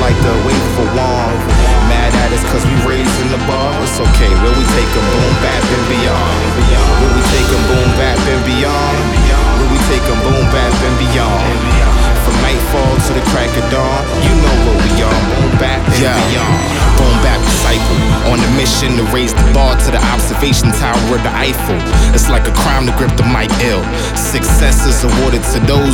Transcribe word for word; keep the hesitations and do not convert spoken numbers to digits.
like the wait for one. Mad at us cause we raising the bar. It's okay, where we take 'em boom bap and beyond. Where we take 'em boom bap and beyond. Where we take 'em boom bap and beyond. From nightfall to the crack of dawn, you know where we are. Boom bap and yeah. beyond. Boom bap disciple, on a mission to raise the bar to the observation tower of the Eiffel. It's like a crime to grip the mic ill. Success is awarded to those